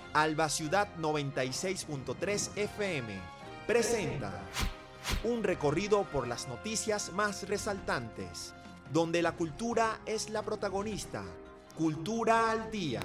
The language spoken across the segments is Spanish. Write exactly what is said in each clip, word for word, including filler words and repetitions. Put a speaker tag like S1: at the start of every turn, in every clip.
S1: Alba Ciudad noventa y seis punto tres F M presenta un recorrido por las noticias más resaltantes, donde la cultura es la protagonista. Cultura al Día.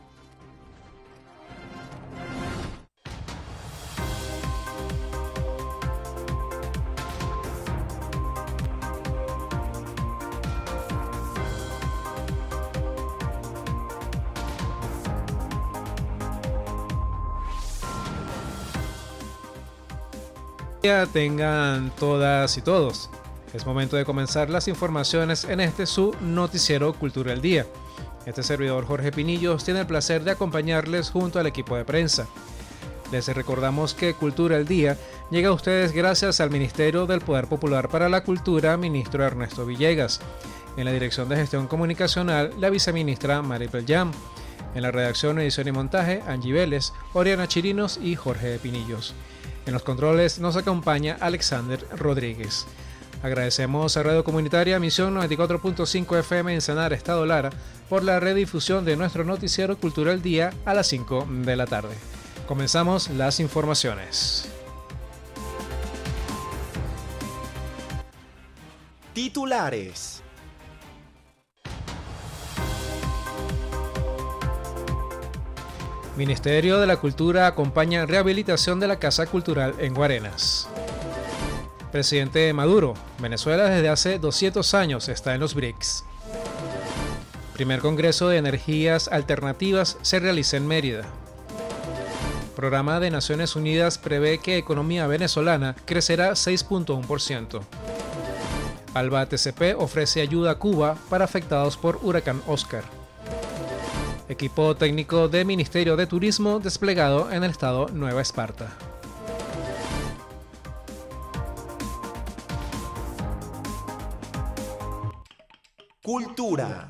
S2: Tengan todas y todos. Es momento de comenzar las informaciones en este su noticiero Cultura al Día. Este servidor Jorge Pinillos tiene el placer de acompañarles junto al equipo de prensa. Les recordamos que Cultura al Día llega a ustedes gracias al Ministerio del Poder Popular para la Cultura, ministro Ernesto Villegas. En la Dirección de Gestión Comunicacional, la viceministra Maribel Yam. En la redacción, edición y montaje, Angie Vélez, Oriana Chirinos y Jorge Pinillos. En los controles nos acompaña Alexander Rodríguez. Agradecemos a Radio Comunitaria Misión noventa y cuatro punto cinco F M en Sanar, Estado Lara, por la redifusión de nuestro noticiero Cultura al Día a las cinco de la tarde. Comenzamos las informaciones.
S1: Titulares.
S2: Ministerio de la Cultura acompaña rehabilitación de la Casa Cultural en Guarenas. Presidente Maduro, Venezuela desde hace doscientos años está en los B R I C S. Primer Congreso de Energías Alternativas se realiza en Mérida. Programa de Naciones Unidas prevé que economía venezolana crecerá seis punto uno por ciento. Alba T C P ofrece ayuda a Cuba para afectados por huracán Oscar. Equipo técnico del Ministerio de Turismo desplegado en el estado Nueva Esparta.
S1: Cultura.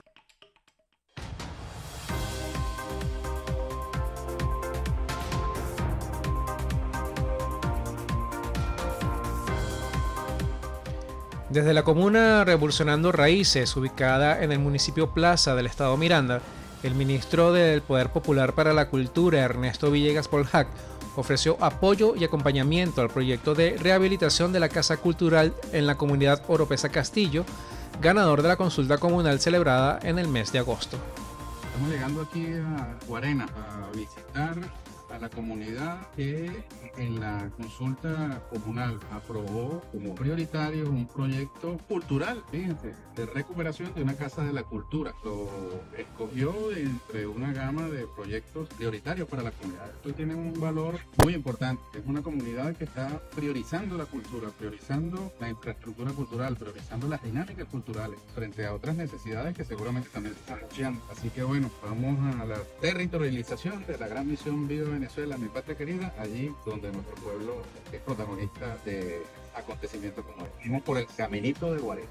S2: Desde la comuna Revolucionando Raíces, ubicada en el municipio Plaza del estado Miranda, el ministro del Poder Popular para la Cultura, Ernesto Villegas Polhac, ofreció apoyo y acompañamiento al proyecto de rehabilitación de la Casa Cultural en la comunidad Oropesa Castillo, ganador de la consulta comunal celebrada en el mes de agosto.
S3: Estamos llegando aquí a Guarena a visitar a la comunidad que en la consulta comunal aprobó como prioritario un proyecto cultural, fíjense, de recuperación de una casa de la cultura. Lo escogió entre una gama de proyectos prioritarios para la comunidad. Esto tiene un valor muy importante. Es una comunidad que está priorizando la cultura, priorizando la infraestructura cultural, priorizando las dinámicas culturales frente a otras necesidades que seguramente también se están anunciando. Así que bueno, vamos a la territorialización de la gran misión Viva Venezuela, mi patria querida, allí donde nuestro pueblo es protagonista de acontecimientos como este. Vamos por el caminito de Guarena.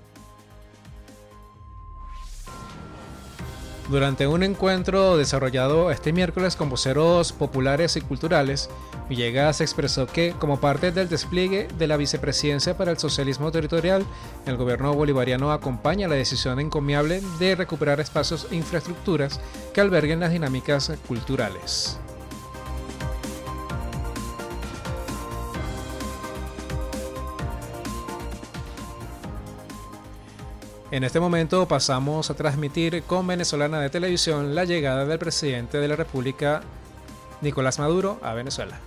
S2: Durante un encuentro desarrollado este miércoles con voceros populares y culturales, Villegas expresó que, como parte del despliegue de la Vicepresidencia para el Socialismo Territorial, el gobierno bolivariano acompaña la decisión encomiable de recuperar espacios e infraestructuras que alberguen las dinámicas culturales. En este momento pasamos a transmitir con Venezolana de Televisión la llegada del presidente de la República, Nicolás Maduro, a Venezuela.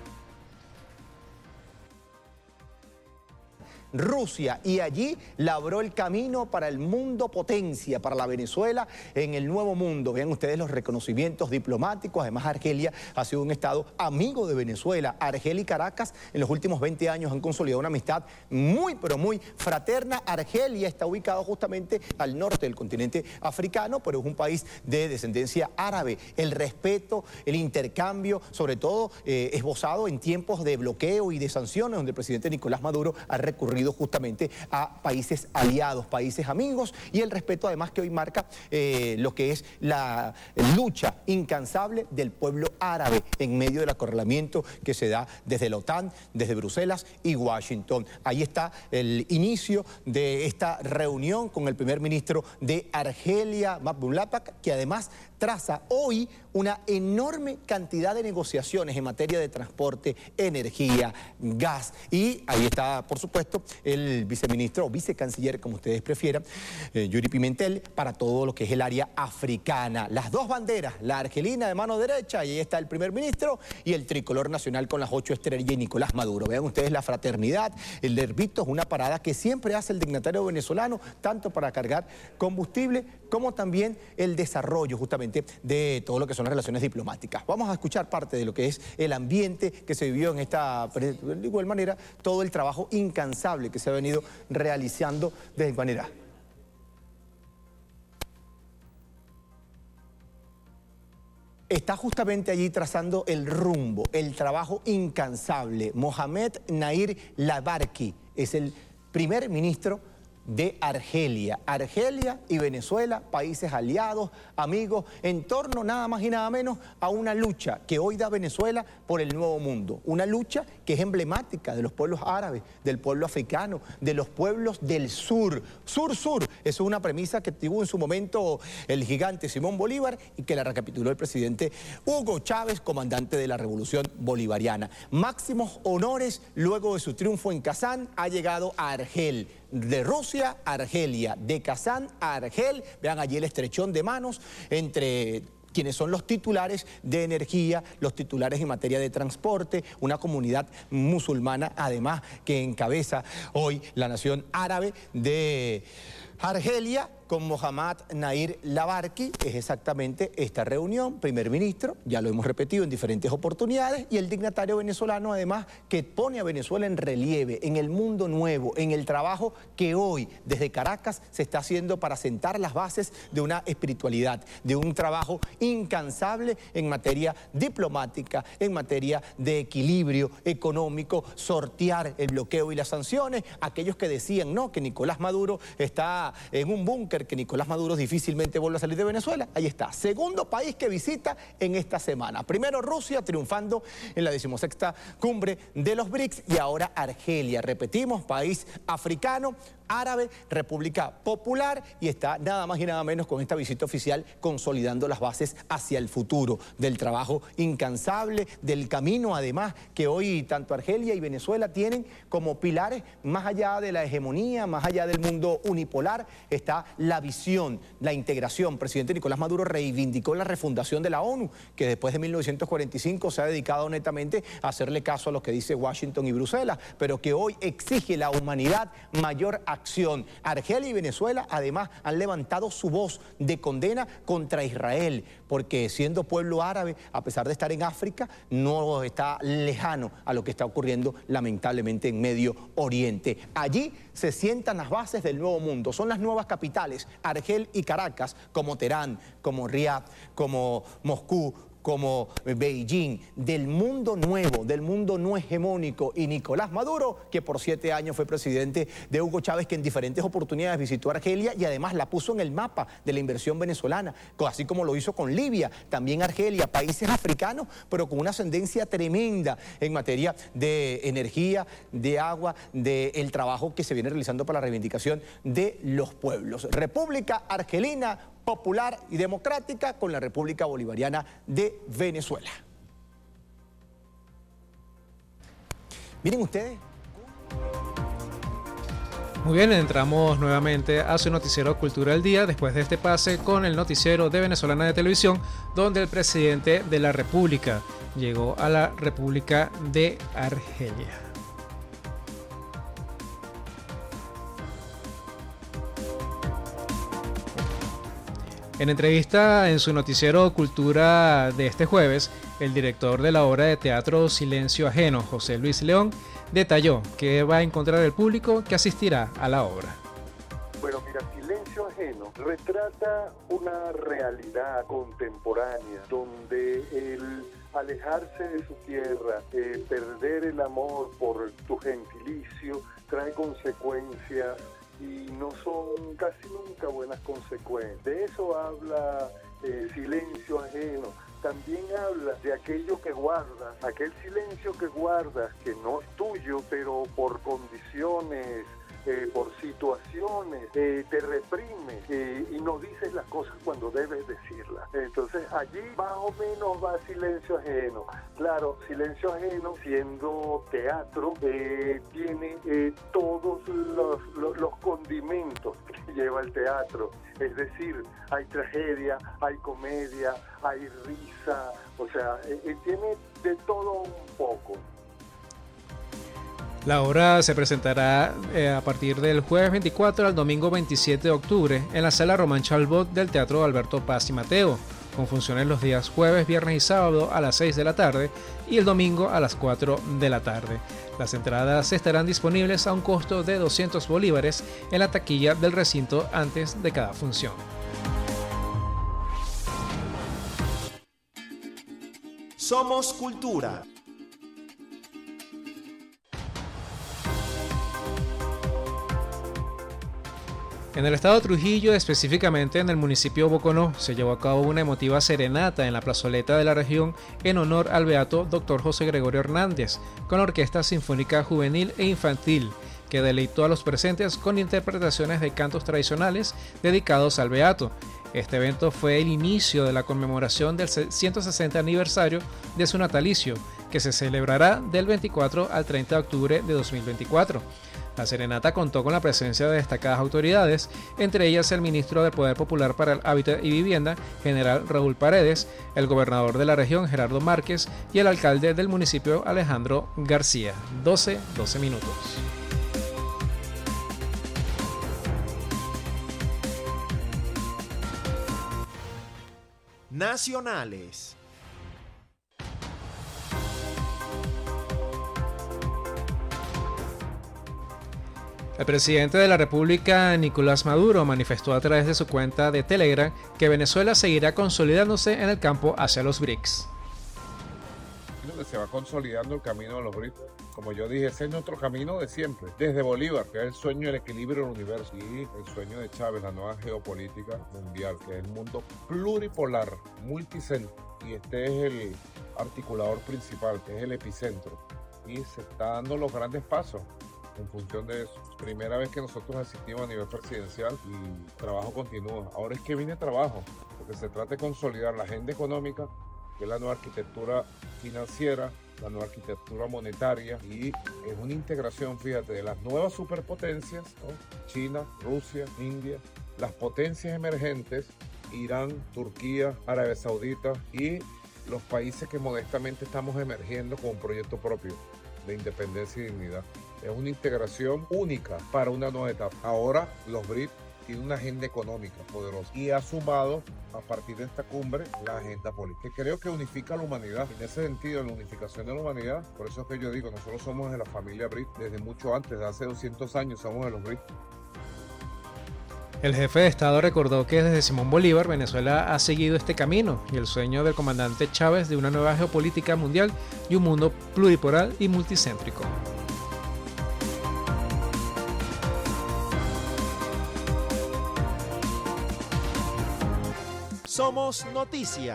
S4: Rusia, y allí labró el camino para el mundo potencia, para la Venezuela en el nuevo mundo. Vean ustedes los reconocimientos diplomáticos. Además, Argelia ha sido un estado amigo de Venezuela. Argelia y Caracas en los últimos veinte años han consolidado una amistad muy, pero muy fraterna. Argelia está ubicado justamente al norte del continente africano, pero es un país de descendencia árabe. El respeto, el intercambio, sobre todo eh, esbozado en tiempos de bloqueo y de sanciones, donde el presidente Nicolás Maduro ha recurrido justamente a países aliados, países amigos, y el respeto además que hoy marca eh, lo que es la lucha incansable del pueblo árabe en medio del acorralamiento que se da desde la OTAN, desde Bruselas y Washington. Ahí está el inicio de esta reunión con el primer ministro de Argelia, Mahmoud Lapak, que además traza hoy una enorme cantidad de negociaciones en materia de transporte, energía, gas. Y ahí está, por supuesto, el viceministro o vicecanciller, como ustedes prefieran, eh, Yuri Pimentel, para todo lo que es el área africana. Las dos banderas, la argelina de mano derecha, y ahí está el primer ministro, y el tricolor nacional con las ocho estrellas y Nicolás Maduro. Vean ustedes la fraternidad, el Herbito es una parada que siempre hace el dignatario venezolano, tanto para cargar combustible como también el desarrollo justamente de todo lo que son las relaciones diplomáticas. Vamos a escuchar parte de lo que es el ambiente que se vivió en esta, de igual manera, todo el trabajo incansable que se ha venido realizando de igual manera. Está justamente allí trazando el rumbo, el trabajo incansable. Mohamed Nayir Labarki es el primer ministro de Argelia. Argelia y Venezuela, países aliados, amigos, en torno nada más y nada menos a una lucha que hoy da Venezuela por el nuevo mundo. Una lucha que es emblemática de los pueblos árabes, del pueblo africano, de los pueblos del sur. Sur-sur, eso es una premisa que tuvo en su momento el gigante Simón Bolívar y que la recapituló el presidente Hugo Chávez, comandante de la Revolución Bolivariana. Máximos honores luego de su triunfo en Kazán ha llegado a Argel. De Rusia a Argelia, de Kazán a Argel, vean allí el estrechón de manos entre quienes son los titulares de energía, los titulares en materia de transporte, una comunidad musulmana además que encabeza hoy la nación árabe de Argelia con Mohamed Nayir Labarki. Es exactamente esta reunión, primer ministro, ya lo hemos repetido en diferentes oportunidades, y el dignatario venezolano además que pone a Venezuela en relieve, en el mundo nuevo, en el trabajo que hoy desde Caracas se está haciendo para sentar las bases de una espiritualidad, de un trabajo incansable en materia diplomática, en materia de equilibrio económico, sortear el bloqueo y las sanciones. Aquellos que decían no, que Nicolás Maduro está en un búnker, que Nicolás Maduro difícilmente vuelve a salir de Venezuela, ahí está. Segundo país que visita en esta semana. Primero Rusia, triunfando en la decimosexta cumbre de los BRICS, y ahora Argelia. Repetimos, país africano, árabe, República Popular, y está nada más y nada menos con esta visita oficial consolidando las bases hacia el futuro del trabajo incansable, del camino además que hoy tanto Argelia y Venezuela tienen como pilares más allá de la hegemonía, más allá del mundo unipolar, está la visión, la integración. Presidente Nicolás Maduro reivindicó la refundación de la ONU, que después de mil novecientos cuarenta y cinco se ha dedicado netamente a hacerle caso a lo que dice Washington y Bruselas, pero que hoy exige la humanidad mayor acción. Argelia y Venezuela además han levantado su voz de condena contra Israel, porque siendo pueblo árabe, a pesar de estar en África, no está lejano a lo que está ocurriendo lamentablemente en Medio Oriente. Allí se sientan las bases del nuevo mundo, son las nuevas capitales, Argel y Caracas, como Teherán, como Riad, como Moscú, como Beijing, del mundo nuevo, del mundo no hegemónico. Y Nicolás Maduro, que por siete años fue presidente de Hugo Chávez, que en diferentes oportunidades visitó Argelia y además la puso en el mapa de la inversión venezolana, así como lo hizo con Libia, también Argelia, países africanos, pero con una ascendencia tremenda en materia de energía, de agua, del trabajo que se viene realizando para la reivindicación de los pueblos. República Argelina, popular y democrática con la República Bolivariana de Venezuela. Miren ustedes.
S2: Muy bien, entramos nuevamente a su noticiero Cultura del Día después de este pase con el noticiero de Venezolana de Televisión, donde el presidente de la República llegó a la República de Argelia. En entrevista en su noticiero Cultura de este jueves, el director de la obra de teatro Silencio Ajeno, José Luis León, detalló que va a encontrar el público que asistirá a la obra.
S5: Bueno, mira, Silencio Ajeno retrata una realidad contemporánea donde el alejarse de su tierra, eh, perder el amor por tu gentilicio, trae consecuencias y no son casi nunca buenas consecuencias. De eso habla eh, Silencio Ajeno. También habla de aquello que guardas, aquel silencio que guardas, que no es tuyo, pero por condiciones eh, por situaciones, eh, te reprimes eh, y no dices las cosas cuando debes decirlas. Entonces allí más o menos va Silencio Ajeno. Claro, Silencio Ajeno, siendo teatro, eh, tiene eh, todos los, los, los condimentos que lleva el teatro. Es decir, hay tragedia, hay comedia, hay risa, o sea, eh, tiene de todo un poco.
S2: La obra se presentará eh, a partir del jueves veinticuatro al domingo veintisiete de octubre en la sala Román Chalbot del Teatro Alberto Paz y Mateo, con funciones los días jueves, viernes y sábado a las seis de la tarde y el domingo a las cuatro de la tarde. Las entradas estarán disponibles a un costo de doscientos bolívares en la taquilla del recinto antes de cada función.
S1: Somos Cultura.
S2: En el estado de Trujillo, específicamente en el municipio de Boconó, se llevó a cabo una emotiva serenata en la plazoleta de la región en honor al beato doctor José Gregorio Hernández, con la Orquesta Sinfónica Juvenil e Infantil, que deleitó a los presentes con interpretaciones de cantos tradicionales dedicados al beato. Este evento fue el inicio de la conmemoración del ciento sesenta aniversario de su natalicio, que se celebrará del veinticuatro al treinta de octubre de dos mil veinticuatro. La serenata contó con la presencia de destacadas autoridades, entre ellas el ministro de Poder Popular para el Hábitat y Vivienda, general Raúl Paredes, el gobernador de la región, Gerardo Márquez, y el alcalde del municipio, Alejandro García. doce, doce minutos.
S1: Nacionales.
S2: El presidente de la República, Nicolás Maduro, manifestó a través de su cuenta de Telegram que Venezuela seguirá consolidándose en el campo hacia los B R I C S.
S6: Se va consolidando el camino de los B R I C S. Como yo dije, ese es nuestro camino de siempre, desde Bolívar, que es el sueño del equilibrio del universo, y el sueño de Chávez, la nueva geopolítica mundial, que es el mundo pluripolar, multicentro, y este es el articulador principal, que es el epicentro, y se está dando los grandes pasos en función de eso. Primera vez que nosotros asistimos a nivel presidencial y trabajo continúa. Ahora es que viene trabajo, porque se trata de consolidar la agenda económica, que es la nueva arquitectura financiera, la nueva arquitectura monetaria, y es una integración, fíjate, de las nuevas superpotencias, ¿no? China, Rusia, India, las potencias emergentes, Irán, Turquía, Arabia Saudita y los países que modestamente estamos emergiendo con un proyecto propio de independencia y dignidad. Es una integración única para una nueva etapa. Ahora los B R I C S tienen una agenda económica poderosa y ha sumado a partir de esta cumbre la agenda política, que creo que unifica a la humanidad. En ese sentido, la unificación de la humanidad, por eso es que yo digo, nosotros somos de la familia B R I C S desde mucho antes, de hace doscientos años somos de los B R I C S.
S2: El jefe de Estado recordó que desde Simón Bolívar, Venezuela ha seguido este camino y el sueño del comandante Chávez de una nueva geopolítica mundial y un mundo pluripolar y multicéntrico.
S1: Somos Noticia.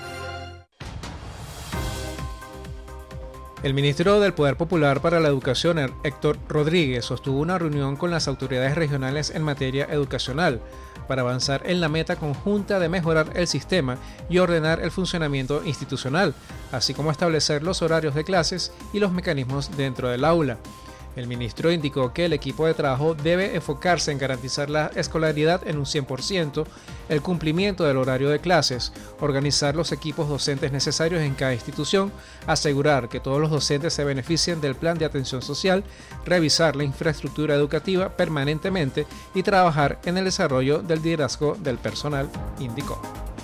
S2: El ministro del Poder Popular para la Educación, Héctor Rodríguez, sostuvo una reunión con las autoridades regionales en materia educacional para avanzar en la meta conjunta de mejorar el sistema y ordenar el funcionamiento institucional, así como establecer los horarios de clases y los mecanismos dentro del aula. El ministro indicó que el equipo de trabajo debe enfocarse en garantizar la escolaridad en un cien por ciento, el cumplimiento del horario de clases, organizar los equipos docentes necesarios en cada institución, asegurar que todos los docentes se beneficien del plan de atención social, revisar la infraestructura educativa permanentemente y trabajar en el desarrollo del liderazgo del personal, indicó.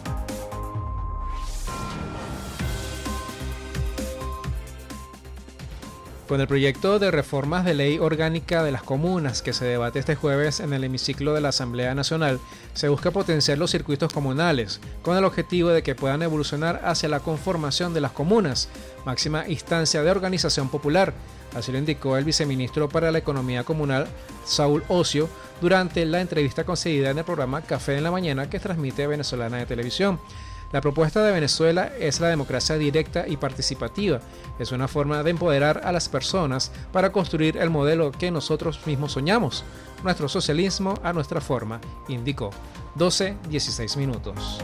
S2: Con el proyecto de reformas de ley orgánica de las comunas que se debate este jueves en el hemiciclo de la Asamblea Nacional, se busca potenciar los circuitos comunales, con el objetivo de que puedan evolucionar hacia la conformación de las comunas, máxima instancia de organización popular. Así lo indicó el viceministro para la Economía Comunal, Saúl Ocio, durante la entrevista concedida en el programa Café en la Mañana que transmite Venezolana de Televisión. La propuesta de Venezuela es la democracia directa y participativa. Es una forma de empoderar a las personas para construir el modelo que nosotros mismos soñamos. Nuestro socialismo a nuestra forma, indicó. doce dieciséis minutos.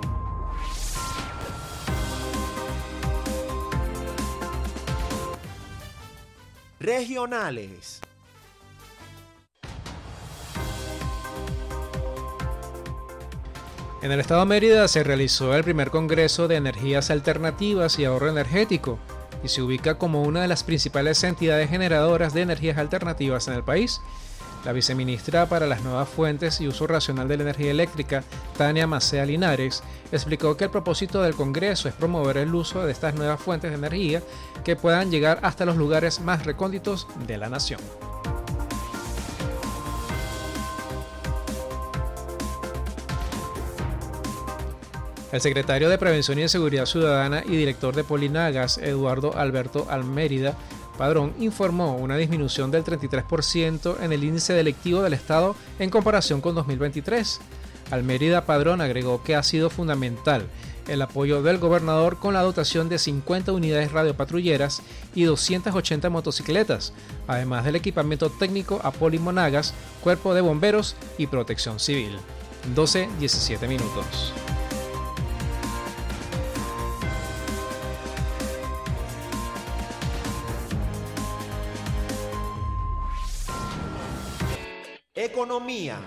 S1: Regionales.
S2: En el estado de Mérida se realizó el primer Congreso de Energías Alternativas y Ahorro Energético y se ubica como una de las principales entidades generadoras de energías alternativas en el país. La viceministra para las Nuevas Fuentes y Uso Racional de la Energía Eléctrica, Tania Macea Linares, explicó que el propósito del Congreso es promover el uso de estas nuevas fuentes de energía que puedan llegar hasta los lugares más recónditos de la nación. El secretario de Prevención y Seguridad Ciudadana y director de Polinagas, Eduardo Alberto Almérida Padrón, informó una disminución del treinta y tres por ciento en el índice delictivo del Estado en comparación con dos mil veintitrés. Almérida Padrón agregó que ha sido fundamental el apoyo del gobernador con la dotación de cincuenta unidades radiopatrulleras y doscientas ochenta motocicletas, además del equipamiento técnico a Polimonagas, Cuerpo de Bomberos y Protección Civil. doce diecisiete minutos.
S1: Economía.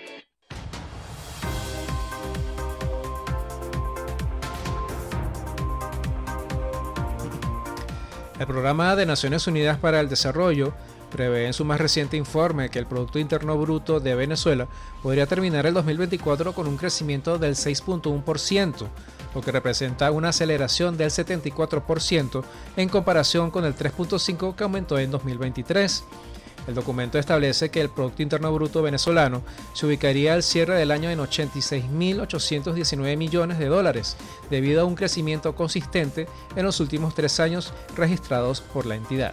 S2: El Programa de Naciones Unidas para el Desarrollo prevé en su más reciente informe que el Producto Interno Bruto de Venezuela podría terminar el dos mil veinticuatro con un crecimiento del seis punto uno por ciento, lo que representa una aceleración del setenta y cuatro por ciento en comparación con el tres punto cinco por ciento que aumentó en dos mil veintitrés. El documento establece que el Producto Interno Bruto venezolano se ubicaría al cierre del año en ochenta y seis mil ochocientos diecinueve millones de dólares, debido a un crecimiento consistente en los últimos tres años registrados por la entidad.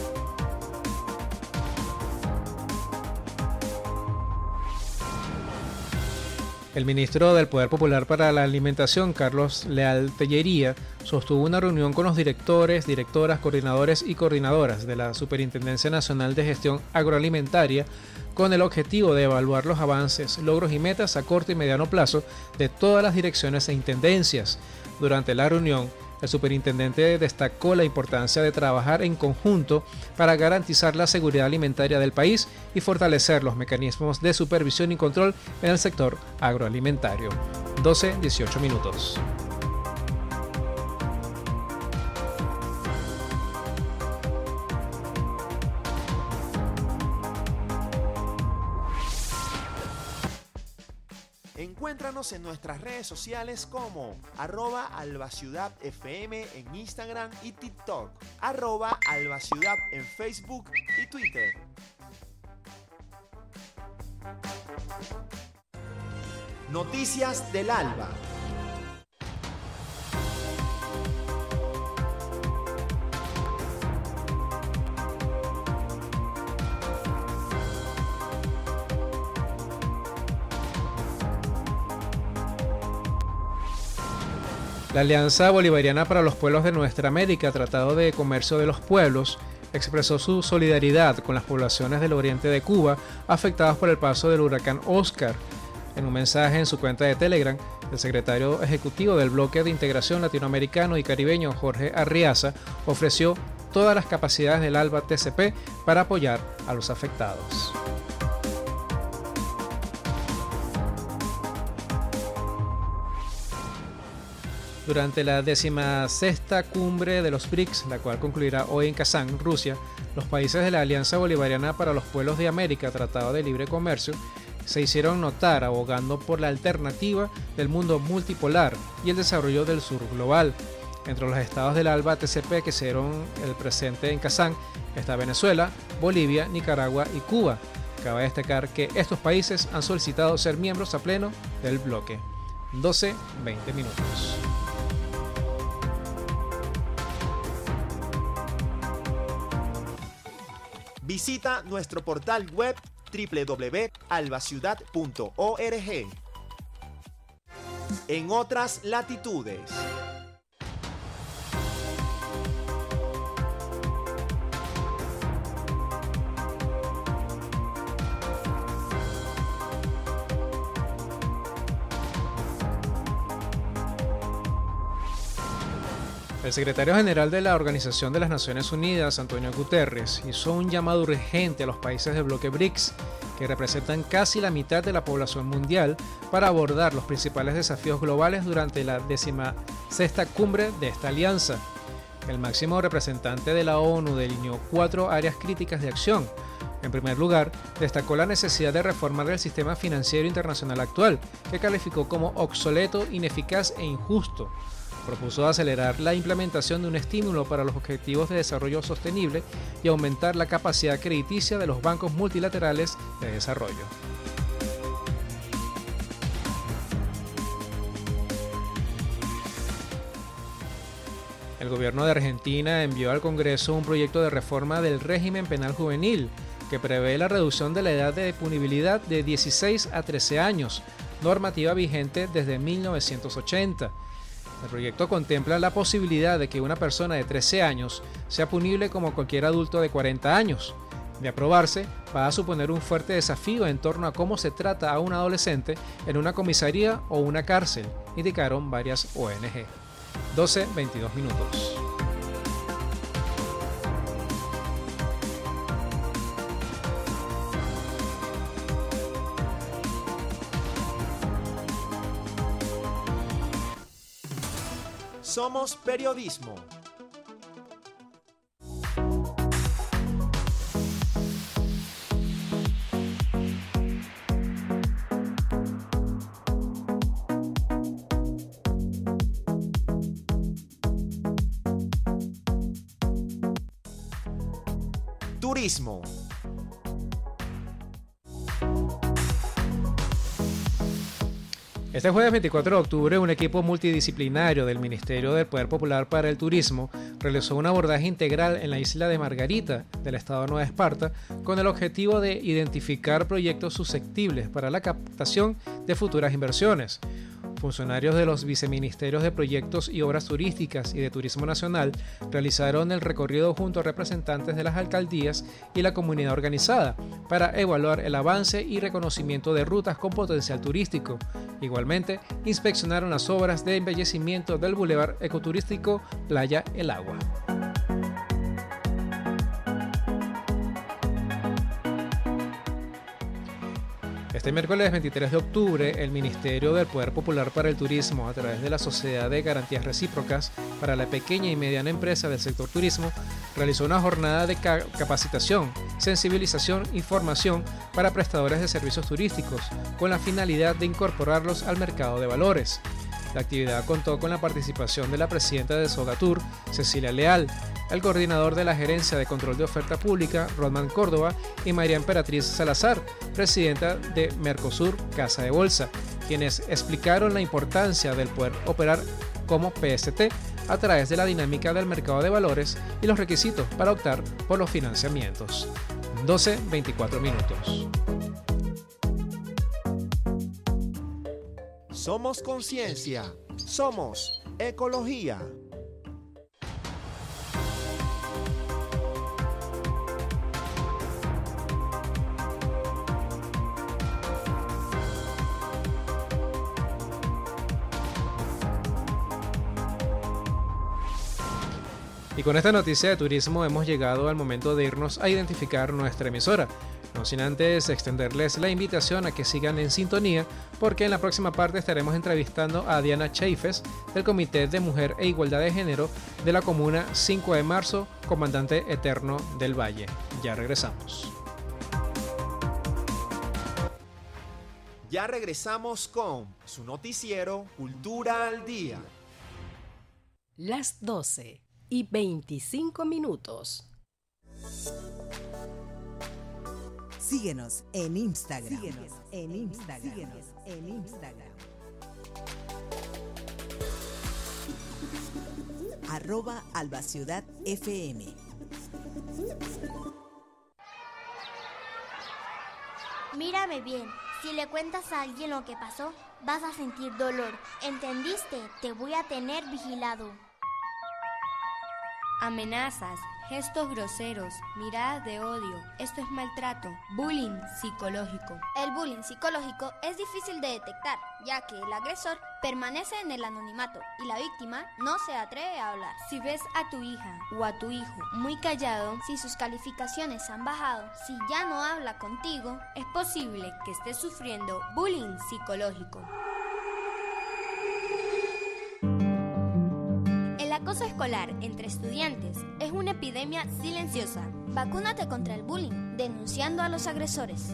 S2: El ministro del Poder Popular para la Alimentación, Carlos Leal Tellería, sostuvo una reunión con los directores, directoras, coordinadores y coordinadoras de la Superintendencia Nacional de Gestión Agroalimentaria con el objetivo de evaluar los avances, logros y metas a corto y mediano plazo de todas las direcciones e intendencias. Durante la reunión, el superintendente destacó la importancia de trabajar en conjunto para garantizar la seguridad alimentaria del país y fortalecer los mecanismos de supervisión y control en el sector agroalimentario. doce dieciocho minutos.
S1: Encuéntranos en nuestras redes sociales como arroba albaciudad fm en Instagram y TikTok, arroba albaciudad en Facebook y Twitter. Noticias del Alba.
S2: La Alianza Bolivariana para los Pueblos de Nuestra América, Tratado de Comercio de los Pueblos, expresó su solidaridad con las poblaciones del oriente de Cuba afectadas por el paso del huracán Oscar. En un mensaje en su cuenta de Telegram, el secretario ejecutivo del Bloque de Integración Latinoamericano y Caribeño, Jorge Arriaza, ofreció todas las capacidades del ALBA T C P para apoyar a los afectados. Durante la decimasexta cumbre de los B R I C S, la cual concluirá hoy en Kazán, Rusia, los países de la Alianza Bolivariana para los Pueblos de América, Tratado de Libre Comercio, se hicieron notar abogando por la alternativa del mundo multipolar y el desarrollo del sur global. Entre los estados del ALBA T C P que se dieron el presente en Kazán está Venezuela, Bolivia, Nicaragua y Cuba. Cabe destacar que estos países han solicitado ser miembros a pleno del bloque. doce veinte minutos.
S1: Visita nuestro portal web doble u doble u doble u punto albaciudad punto org. En otras latitudes.
S2: El secretario general de la Organización de las Naciones Unidas, Antonio Guterres, hizo un llamado urgente a los países del bloque BRICS, que representan casi la mitad de la población mundial, para abordar los principales desafíos globales durante la decimosexta cumbre de esta alianza. El máximo representante de la ONU delineó cuatro áreas críticas de acción. En primer lugar, destacó la necesidad de reformar el sistema financiero internacional actual, que calificó como obsoleto, ineficaz e injusto. Propuso acelerar la implementación de un estímulo para los objetivos de desarrollo sostenible y aumentar la capacidad crediticia de los bancos multilaterales de desarrollo. El gobierno de Argentina envió al Congreso un proyecto de reforma del régimen penal juvenil que prevé la reducción de la edad de punibilidad de dieciséis a trece años, normativa vigente desde mil novecientos ochenta. El proyecto contempla la posibilidad de que una persona de trece años sea punible como cualquier adulto de cuarenta años. De aprobarse, va a suponer un fuerte desafío en torno a cómo se trata a un adolescente en una comisaría o una cárcel, indicaron varias O N G. doce veintidós minutos.
S1: Somos periodismo. Turismo.
S2: Este jueves veinticuatro de octubre, un equipo multidisciplinario del Ministerio del Poder Popular para el Turismo realizó un abordaje integral en la isla de Margarita, del estado de Nueva Esparta, con el objetivo de identificar proyectos susceptibles para la captación de futuras inversiones. Funcionarios de los viceministerios de Proyectos y Obras Turísticas y de Turismo Nacional realizaron el recorrido junto a representantes de las alcaldías y la comunidad organizada para evaluar el avance y reconocimiento de rutas con potencial turístico. Igualmente, inspeccionaron las obras de embellecimiento del Boulevard Ecoturístico Playa El Agua. Este miércoles veintitrés de octubre, el Ministerio del Poder Popular para el Turismo, a través de la Sociedad de Garantías Recíprocas para la Pequeña y Mediana Empresa del Sector Turismo, realizó una jornada de ca- capacitación, sensibilización y formación para prestadores de servicios turísticos, con la finalidad de incorporarlos al mercado de valores. La actividad contó con la participación de la presidenta de Sogatur, Cecilia Leal, el coordinador de la Gerencia de Control de Oferta Pública, Rodman Córdoba, y María Emperatriz Salazar, presidenta de Mercosur Casa de Bolsa, quienes explicaron la importancia del poder operar como P S T a través de la dinámica del mercado de valores y los requisitos para optar por los financiamientos. doce veinticuatro minutos.
S1: Somos conciencia. Somos ecología.
S2: Y con esta noticia de turismo hemos llegado al momento de irnos a identificar nuestra emisora. No sin antes extenderles la invitación a que sigan en sintonía, porque en la próxima parte estaremos entrevistando a Diana Chaifes del Comité de Mujer e Igualdad de Género de la Comuna cinco de marzo, comandante eterno del Valle. Ya regresamos.
S1: Ya regresamos con su noticiero Cultura al Día.
S7: Las doce y veinticinco minutos.
S8: Síguenos en Instagram. Síguenos en Instagram. Síguenos en Instagram. Arroba Albaciudad F M.
S9: Mírame bien, Si le cuentas a alguien lo que pasó, vas a sentir dolor. ¿Entendiste? Te voy a tener vigilado.
S10: Amenazas, gestos groseros, miradas de odio. Esto es maltrato, bullying psicológico.
S11: El bullying psicológico es difícil de detectar, ya que el agresor permanece en el anonimato y la víctima no se atreve a hablar.
S10: Si ves a tu hija o a tu hijo muy callado,
S11: si sus calificaciones han bajado, si ya no habla contigo,
S10: es posible que esté sufriendo bullying psicológico.
S11: El acoso escolar entre estudiantes es una epidemia silenciosa. Vacúnate contra el bullying, denunciando a los agresores.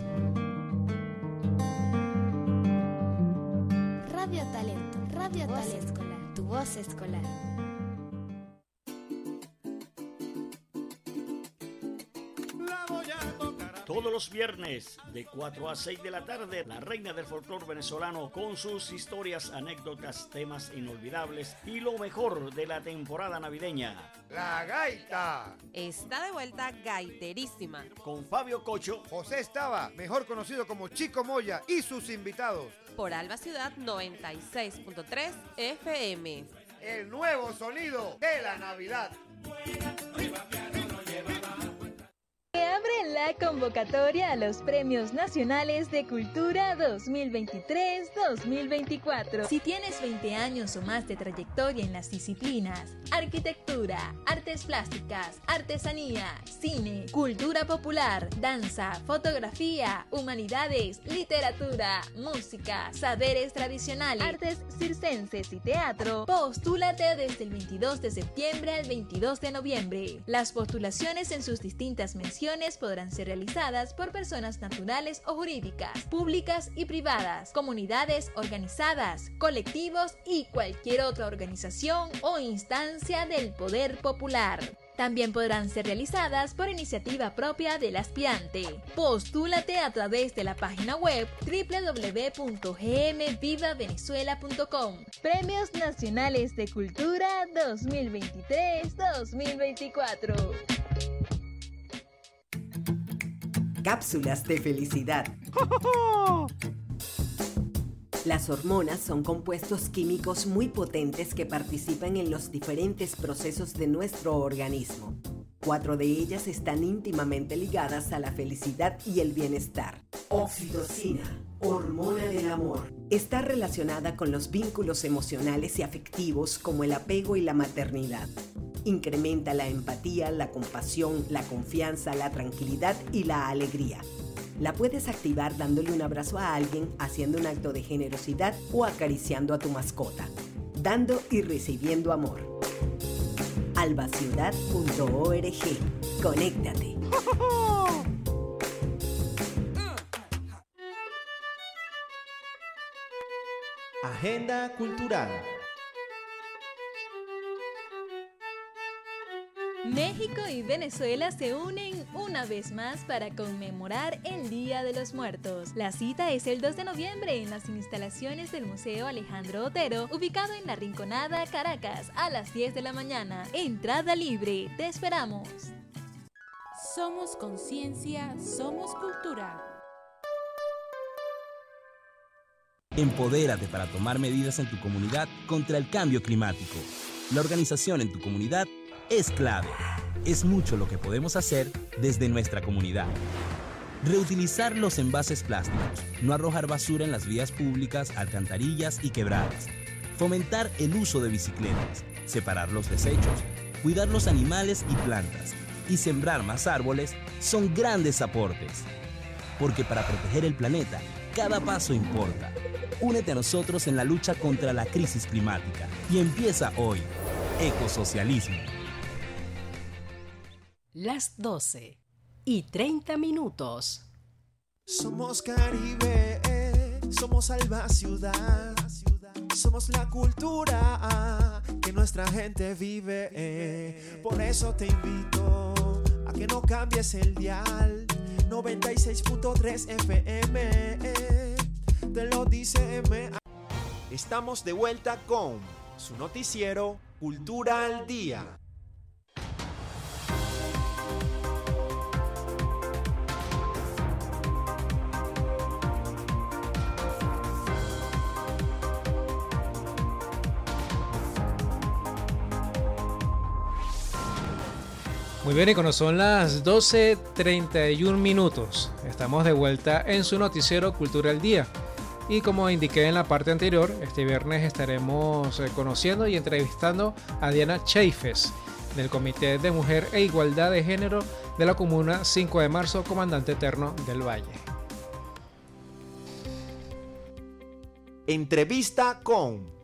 S11: Radio Talento, Radio
S10: Voz
S11: Talento,
S10: escolar, tu voz escolar.
S12: Todos los viernes de cuatro a seis de la tarde, la reina del folclore venezolano con sus historias, anécdotas, temas inolvidables y lo mejor de la temporada navideña.
S13: La Gaita.
S14: Está de vuelta gaiterísima.
S12: Con Fabio Cocho,
S13: José Estaba, mejor conocido como Chico Moya, y sus invitados.
S14: Por Alba Ciudad noventa y seis punto tres F M.
S13: El nuevo sonido de la Navidad.
S15: Se abre la convocatoria a los Premios Nacionales de Cultura dos mil veintitrés dos mil veinticuatro. Si tienes veinte años o más de trayectoria en las disciplinas arquitectura, artes plásticas, artesanía, cine, cultura popular, danza, fotografía, humanidades, literatura, música, saberes tradicionales, artes circenses y teatro, postúlate desde el veintidós de septiembre al veintidós de noviembre. Las postulaciones en sus distintas menciones podrán ser realizadas por personas naturales o jurídicas, públicas y privadas, comunidades organizadas, colectivos y cualquier otra organización o instancia del poder popular. También podrán ser realizadas por iniciativa propia del aspirante. Postúlate a través de la página web doble u doble u doble u punto g m viva venezuela punto com. Premios Nacionales de Cultura dos mil veintitrés dos mil veinticuatro.
S16: Cápsulas de felicidad. Las hormonas son compuestos químicos muy potentes que participan en los diferentes procesos de nuestro organismo. Cuatro de ellas están íntimamente ligadas a la felicidad y el bienestar. Oxitocina, hormona del amor. Está relacionada con los vínculos emocionales y afectivos como el apego y la maternidad. Incrementa la empatía, la compasión, la confianza, la tranquilidad y la alegría. La puedes activar dándole un abrazo a alguien, haciendo un acto de generosidad o acariciando a tu mascota. Dando y recibiendo amor. alba ciudad punto org. Conéctate.
S1: Agenda cultural.
S15: México y Venezuela se unen una vez más para conmemorar el Día de los Muertos. La cita es el dos de noviembre en las instalaciones del Museo Alejandro Otero, ubicado en La Rinconada, Caracas, a las diez de la mañana. Entrada libre. Te esperamos.
S7: Somos conciencia, somos cultura.
S17: Empodérate para tomar medidas en tu comunidad contra el cambio climático. La organización en tu comunidad es clave. Es mucho lo que podemos hacer desde nuestra comunidad. Reutilizar los envases plásticos, no arrojar basura en las vías públicas, alcantarillas y quebradas. Fomentar el uso de bicicletas, separar los desechos, cuidar los animales y plantas y sembrar más árboles son grandes aportes. Porque para proteger el planeta, cada paso importa. Únete a nosotros en la lucha contra la crisis climática y empieza hoy. Ecosocialismo.
S7: Las doce y treinta minutos.
S1: Somos Caribe, somos Alba Ciudad, somos la cultura que nuestra gente vive. Por eso te invito a que no cambies el dial. noventa y seis punto tres F M, te lo dice M. Estamos de vuelta con su noticiero Cultura al Día.
S2: Muy bien, y cuando son las doce treinta y un minutos, estamos de vuelta en su noticiero Cultura al Día. Y como indiqué en la parte anterior, este viernes estaremos conociendo y entrevistando a Diana Chaifes, del Comité de Mujer e Igualdad de Género de la Comuna cinco de marzo, Comandante Eterno del Valle.
S1: Entrevista con...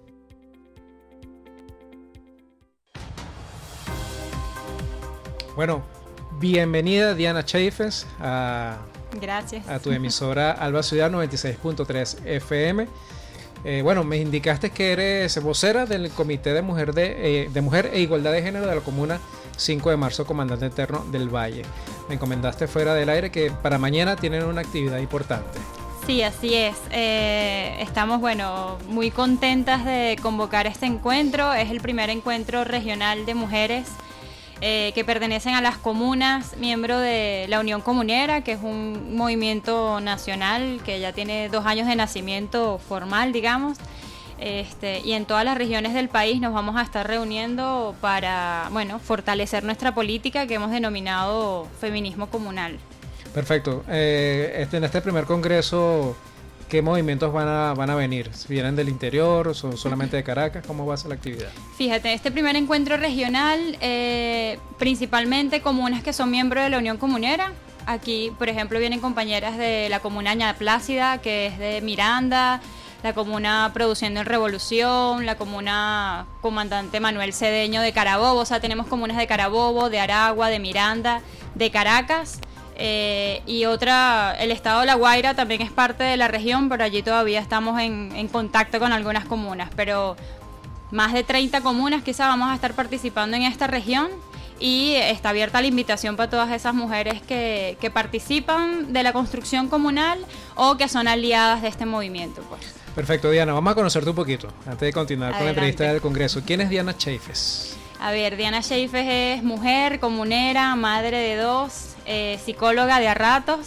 S2: Bueno, bienvenida Diana Chaifes a,
S18: Gracias.
S2: a tu emisora Alba Ciudad noventa y seis punto tres F M. Eh, bueno, me indicaste que eres vocera del Comité de Mujer, de, eh, de Mujer e Igualdad de Género de la Comuna cinco de marzo, Comandante Eterno del Valle. Me encomendaste fuera del aire que para mañana tienen una actividad importante.
S18: Sí, así es. Eh, estamos, bueno, muy contentas de convocar este encuentro. Es el primer encuentro regional de mujeres Eh, que pertenecen a las comunas, miembro de la Unión Comunera, que es un movimiento nacional que ya tiene dos años de nacimiento formal, digamos, este, y en todas las regiones del país nos vamos a estar reuniendo para, bueno, fortalecer nuestra política que hemos denominado feminismo comunal.
S2: Perfecto. Eh, este, en este primer congreso, ¿qué movimientos van a, van a venir? ¿Vienen del interior o son solamente de Caracas? ¿Cómo va a ser la actividad? Fíjate,
S18: este primer encuentro regional, eh, principalmente comunas que son miembros de la Unión Comunera. Aquí, por ejemplo, vienen compañeras de la comuna Ña Plácida, que es de Miranda, la comuna Produciendo en Revolución, la comuna Comandante Manuel Cedeño de Carabobo. O sea, tenemos comunas de Carabobo, de Aragua, de Miranda, de Caracas. Eh, y otra, el estado de La Guaira también es parte de la región, pero allí todavía estamos en, en contacto con algunas comunas, pero más de treinta comunas quizá vamos a estar participando en esta región y está abierta la invitación para todas esas mujeres que, que participan de la construcción comunal o que son aliadas de este movimiento, pues.
S2: Perfecto, Diana, vamos a conocerte un poquito antes de continuar
S18: Adelante.
S2: Con la entrevista del Congreso. ¿Quién es Diana Chaifes?
S18: A ver, Diana Chaifes es mujer, comunera, madre de dos, eh, psicóloga de a ratos,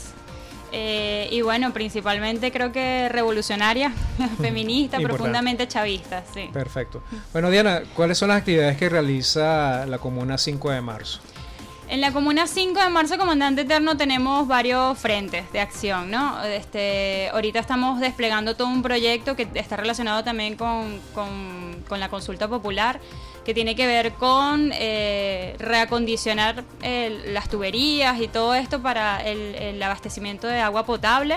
S18: eh, y bueno, principalmente creo que revolucionaria, feminista, profundamente chavista, sí.
S2: Perfecto. Bueno, Diana, ¿cuáles son las actividades que realiza la Comuna cinco de marzo?
S18: En la Comuna cinco de marzo, Comandante Eterno, tenemos varios frentes de acción, ¿no? Este, ahorita estamos desplegando todo un proyecto que está relacionado también con, con, con la consulta popular, que tiene que ver con eh, reacondicionar el, las tuberías y todo esto para el, el abastecimiento de agua potable.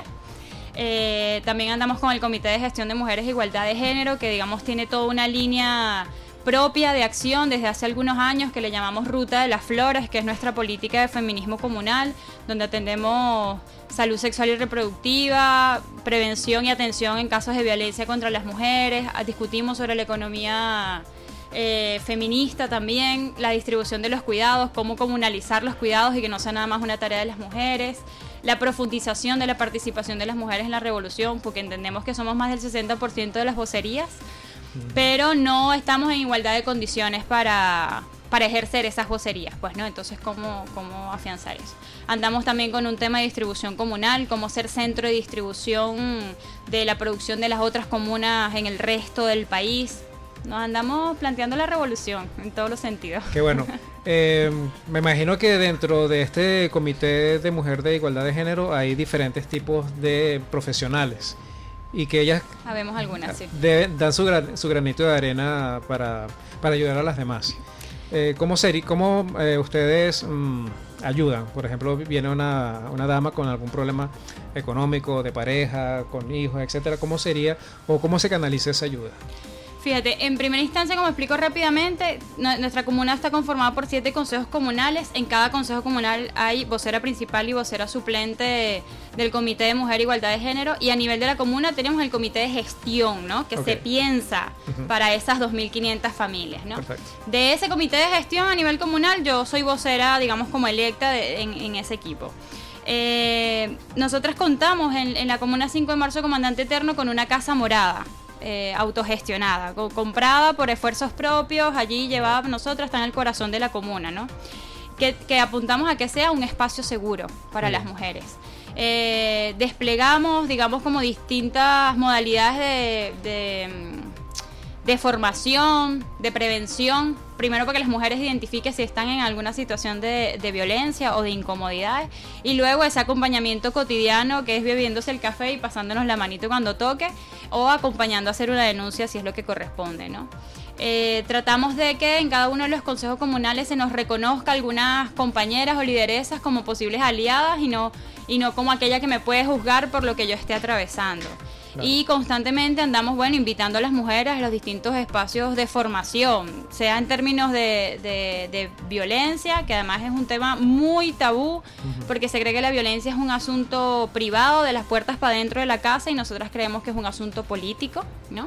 S18: Eh, también andamos con el Comité de Gestión de Mujeres e Igualdad de Género, que digamos tiene toda una línea propia de acción desde hace algunos años que le llamamos Ruta de las Flores, que es nuestra política de feminismo comunal, donde atendemos salud sexual y reproductiva, prevención y atención en casos de violencia contra las mujeres, discutimos sobre la economía eh, feminista también, la distribución de los cuidados, cómo comunalizar los cuidados y que no sea nada más una tarea de las mujeres, la profundización de la participación de las mujeres en la revolución, porque entendemos que somos más del sesenta por ciento de las vocerías, pero no estamos en igualdad de condiciones para, para ejercer esas vocerías, pues, ¿no? Entonces, ¿cómo, cómo afianzar eso? Andamos también con un tema de distribución comunal, cómo ser centro de distribución de la producción de las otras comunas en el resto del país. Nos andamos planteando la revolución en todos los sentidos. Qué bueno.
S2: Eh, me imagino que dentro de este Comité de Mujer de Igualdad de Género hay diferentes tipos de profesionales. Y que ellas
S18: Habemos algunas, sí.
S2: de, dan su, gran, su granito de arena para, para ayudar a las demás. Eh, ¿Cómo, seri, cómo eh, ustedes mmm, ayudan? Por ejemplo, viene una, una dama con algún problema económico, de pareja, con hijos, etcétera. ¿Cómo sería o cómo se canaliza esa ayuda?
S18: Fíjate, en primera instancia, como explico rápidamente, nuestra comuna está conformada por siete consejos comunales. En cada consejo comunal hay vocera principal y vocera suplente del Comité de Mujer e Igualdad de Género. Y a nivel de la comuna tenemos el Comité de Gestión, ¿no? Que okay. se piensa uh-huh. para esas dos mil quinientas familias, ¿no? Perfecto. De ese Comité de Gestión a nivel comunal, yo soy vocera, digamos, como electa de, en, en ese equipo. Eh, nosotras contamos en, en la Comuna cinco de marzo, Comandante Eterno, con una casa morada. Eh, autogestionada, co- comprada por esfuerzos propios, allí llevada por nosotras, está en el corazón de la comuna, ¿no? Que, que apuntamos a que sea un espacio seguro para Bien. las mujeres. Eh, desplegamos, digamos, como distintas modalidades de, de, de formación, de prevención primero para que las mujeres identifiquen si están en alguna situación de, de violencia o de incomodidades, y luego ese acompañamiento cotidiano que es bebiéndose el café y pasándonos la manito cuando toque, o acompañando a hacer una denuncia si es lo que corresponde, ¿no? Eh, tratamos de que en cada uno de los consejos comunales se nos reconozca algunas compañeras o lideresas como posibles aliadas y no, y no como aquella que me puede juzgar por lo que yo esté atravesando. Claro. Y constantemente andamos, bueno, invitando a las mujeres a los distintos espacios de formación, sea en términos de, de, de violencia, que además es un tema muy tabú, uh-huh. porque se cree que la violencia es un asunto privado, de las puertas para dentro de la casa, y nosotras creemos que es un asunto político, ¿no?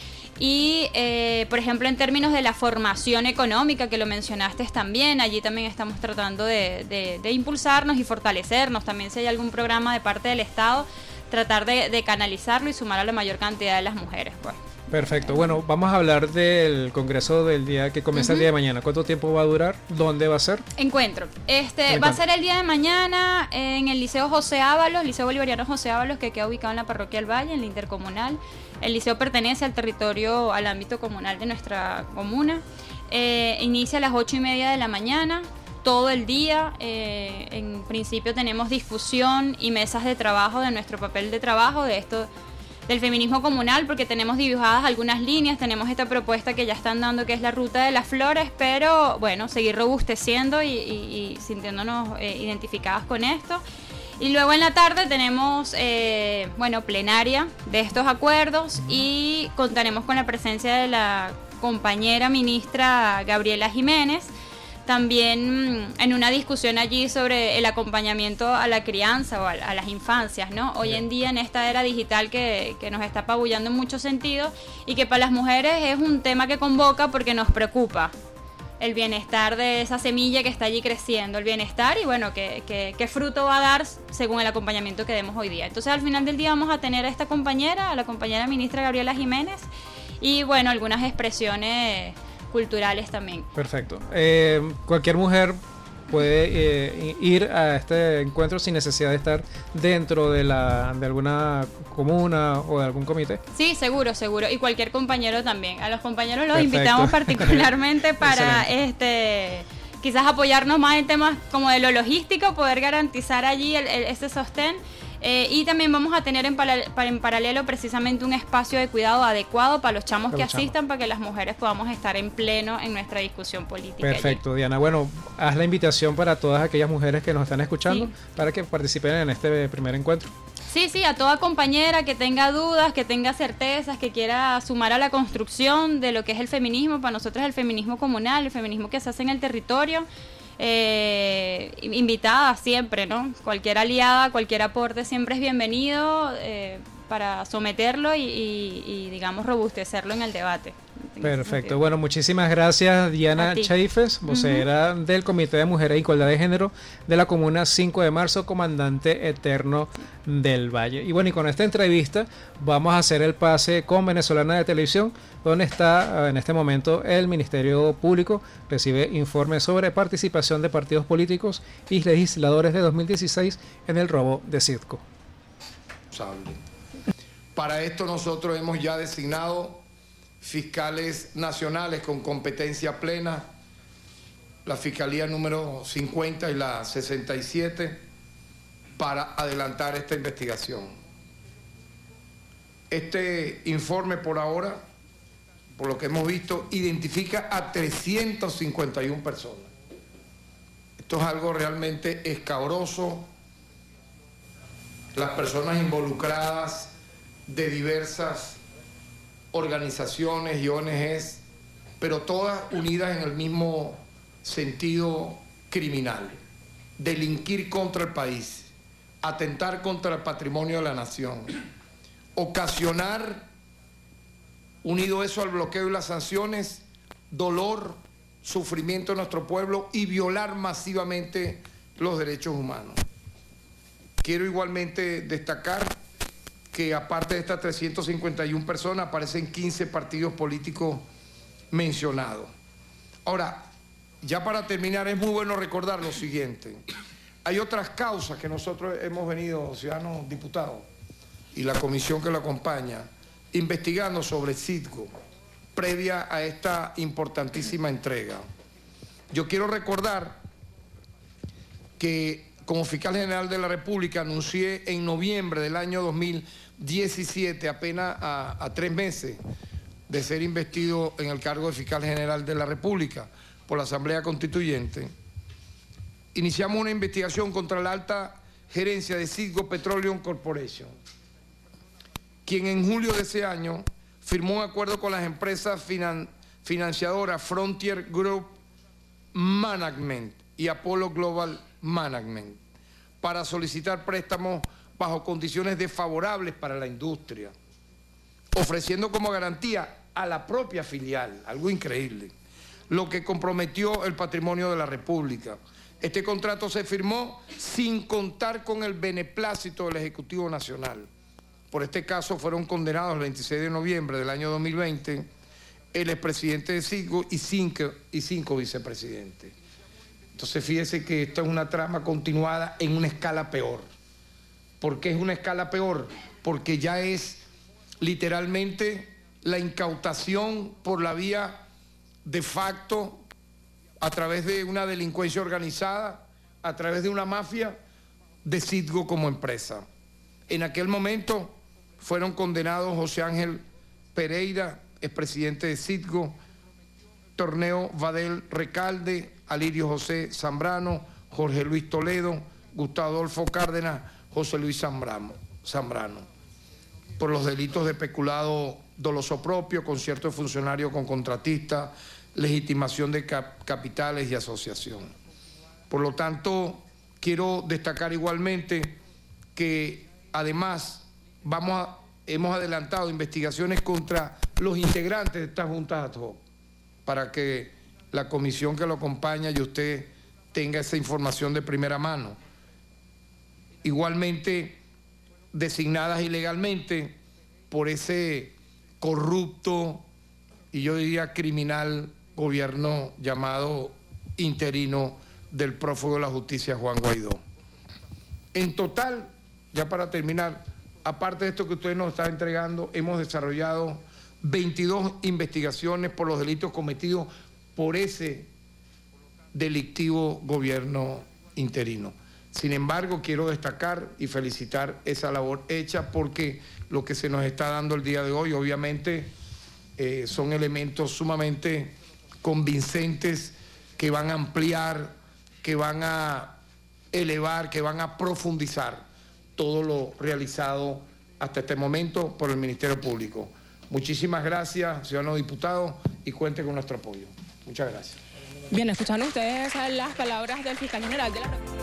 S18: Y, eh, por ejemplo, en términos de la formación económica, que lo mencionaste también, allí también estamos tratando de, de, de impulsarnos y fortalecernos. También si hay algún programa de parte del Estado, tratar de, de canalizarlo y sumar a la mayor cantidad de las mujeres, pues.
S2: Perfecto. Bueno, vamos a hablar del congreso del día que comienza uh-huh. el día de mañana. ¿Cuánto tiempo va a durar? ¿Dónde va a ser?
S18: Encuentro. Este va a ser el día de mañana en el Liceo José Ábalos, Liceo Bolivariano José Ábalos, que queda ubicado en la Parroquia del Valle, en la Intercomunal. El liceo pertenece al territorio, al ámbito comunal de nuestra comuna. Eh, inicia a las ocho y media de la mañana, todo el día. Eh, en principio tenemos discusión y mesas de trabajo de nuestro papel de trabajo, de esto del feminismo comunal, porque tenemos dibujadas algunas líneas, tenemos esta propuesta que ya están dando, que es la ruta de las flores, pero bueno, seguir robusteciendo y, y, y sintiéndonos eh, identificadas con esto. Y luego en la tarde tenemos, eh, bueno, plenaria de estos acuerdos, y contaremos con la presencia de la compañera ministra Gabriela Jiménez, también en una discusión allí sobre el acompañamiento a la crianza o a, a las infancias, ¿no? Hoy en día, en esta era digital que, que nos está apabullando en muchos sentidos, y que para las mujeres es un tema que convoca porque nos preocupa el bienestar de esa semilla que está allí creciendo, el bienestar, y bueno, qué que, que fruto va a dar según el acompañamiento que demos hoy día. Entonces, al final del día vamos a tener a esta compañera, a la compañera ministra Gabriela Jiménez, y bueno, algunas expresiones culturales también.
S2: Perfecto. Eh, cualquier mujer puede eh, ir a este encuentro sin necesidad de estar dentro de la de alguna comuna o de algún comité.
S18: Sí, seguro, seguro. Y cualquier compañero también. A los compañeros los Perfecto. invitamos particularmente para este quizás apoyarnos más en temas como de lo logístico, poder garantizar allí el, el, ese sostén. Eh, y también vamos a tener en, para, en paralelo precisamente un espacio de cuidado adecuado para los chamos para que los asistan, chamos. Para que las mujeres podamos estar en pleno en nuestra discusión política.
S2: Perfecto,
S18: allí.
S2: Diana. Bueno, haz la invitación para todas aquellas mujeres que nos están escuchando, sí. para que participen en este primer encuentro.
S18: Sí, sí, a toda compañera que tenga dudas, que tenga certezas, que quiera sumar a la construcción de lo que es el feminismo. Para nosotros el feminismo comunal, el feminismo que se hace en el territorio. Eh, invitada siempre, ¿no? Cualquier aliada, cualquier aporte siempre es bienvenido eh, para someterlo y, y, y, digamos, robustecerlo en el debate.
S2: Perfecto. Bueno, muchísimas gracias, Diana Chaifes, vocera uh-huh. del Comité de Mujeres e Igualdad de Género de la Comuna cinco de marzo, comandante eterno del Valle. Y bueno, y con esta entrevista vamos a hacer el pase con Venezolana de Televisión, donde está en este momento el Ministerio Público, recibe informes sobre participación de partidos políticos y legisladores de dos mil dieciséis en el robo de Citgo.
S19: Para esto nosotros hemos ya designado fiscales nacionales con competencia plena, la Fiscalía número cincuenta y la sesenta y siete, para adelantar esta investigación. Este informe por ahora, por lo que hemos visto, identifica a trescientas cincuenta y una personas. Esto es algo realmente escabroso. Las personas involucradas de diversas organizaciones y O N Ges, pero todas unidas en el mismo sentido criminal: delinquir contra el país, atentar contra el patrimonio de la nación, ocasionar, unido eso al bloqueo y las sanciones, dolor, sufrimiento de nuestro pueblo y violar masivamente los derechos humanos. Quiero igualmente destacar que aparte de estas trescientas cincuenta y una personas, aparecen quince partidos políticos mencionados. Ahora, ya para terminar, es muy bueno recordar lo siguiente. Hay otras causas que nosotros hemos venido, ciudadanos diputados, y la comisión que lo acompaña, investigando sobre Citgo. previa a esta importantísima entrega. Yo quiero recordar que como fiscal general de la República anuncié en noviembre del año dos mil diecisiete, apenas a, a tres meses de ser investido en el cargo de fiscal general de la República por la Asamblea Constituyente, iniciamos una investigación contra la alta gerencia de Citgo Petroleum Corporation, quien en julio de ese año firmó un acuerdo con las empresas finan financiadoras Frontier Group Management y Apollo Global Management para solicitar préstamos bajo condiciones desfavorables para la industria, ofreciendo como garantía a la propia filial, algo increíble, lo que comprometió el patrimonio de la República. Este contrato se firmó sin contar con el beneplácito del Ejecutivo Nacional. Por este caso fueron condenados el veintiséis de noviembre del año dos mil veinte el expresidente de Citgo y cinco, y cinco vicepresidentes. Entonces fíjese que esto es una trama continuada en una escala peor. ¿Por qué es una escala peor? Porque ya es literalmente la incautación por la vía de facto a través de una delincuencia organizada, a través de una mafia de Citgo como empresa. En aquel momento fueron condenados José Ángel Pereira, expresidente de Citgo, Torneo Vadel Recalde, Alirio José Zambrano, Jorge Luis Toledo, Gustavo Adolfo Cárdenas, José Luis Zambrano, Zambrano, por los delitos de peculado doloso propio, concierto de funcionario con contratista, legitimación de cap capitales y asociación. Por lo tanto, quiero destacar igualmente que además vamos a, hemos adelantado investigaciones contra los integrantes de estas juntas ad hoc para que la comisión que lo acompaña y usted tenga esa información de primera mano. Igualmente designadas ilegalmente por ese corrupto y yo diría criminal gobierno llamado interino del prófugo de la justicia Juan Guaidó. En total, ya para terminar, aparte de esto que ustedes nos están entregando, hemos desarrollado veintidós investigaciones por los delitos cometidos por ese delictivo gobierno interino. Sin embargo, quiero destacar y felicitar esa labor hecha porque lo que se nos está dando el día de hoy, obviamente, eh, son elementos sumamente convincentes que van a ampliar, que van a elevar, que van a profundizar todo lo realizado hasta este momento por el Ministerio Público. Muchísimas gracias, ciudadano diputado, y cuente con nuestro apoyo. Muchas gracias.
S20: Bien, escuchan ustedes las palabras del fiscal general de la República.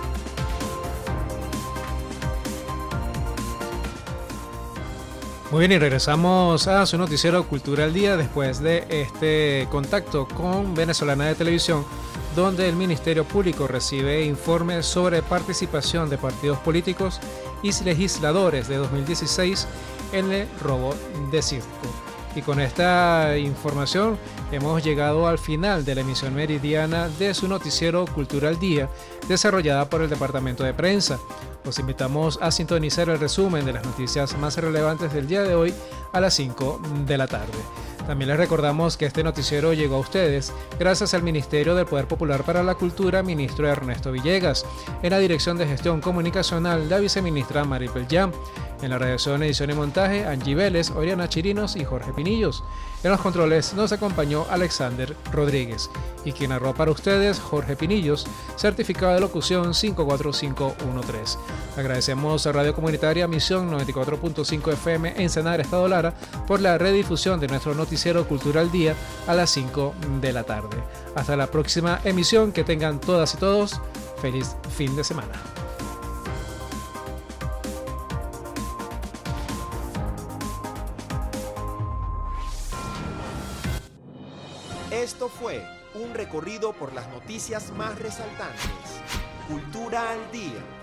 S2: Muy bien, y regresamos a su noticiero Cultura al Día después de este contacto con Venezolana de Televisión, donde el Ministerio Público recibe informes sobre participación de partidos políticos y legisladores de dos mil dieciséis en el robo de Citgo. Y con esta información hemos llegado al final de la emisión meridiana de su noticiero Cultura al Día, desarrollada por el Departamento de Prensa. Los invitamos a sintonizar el resumen de las noticias más relevantes del día de hoy a las cinco de la tarde. También les recordamos que este noticiero llegó a ustedes gracias al Ministerio del Poder Popular para la Cultura, ministro Ernesto Villegas, en la Dirección de Gestión Comunicacional, la viceministra Maribel Yam, en la redacción, edición y montaje, Angie Vélez, Oriana Chirinos y Jorge Pinillos. En los controles nos acompañó Alexander Rodríguez. Y quien narró para ustedes, Jorge Pinillos, certificado de locución cinco cuatro cinco uno tres. Agradecemos a Radio Comunitaria Misión noventa y cuatro punto cinco F M en Sanar, Estado Lara, por la redifusión de nuestro noticiero Cultura al Día a las cinco de la tarde. Hasta la próxima emisión, que tengan todas y todos feliz fin de semana.
S1: Esto fue un recorrido por las noticias más resaltantes. Cultura al Día.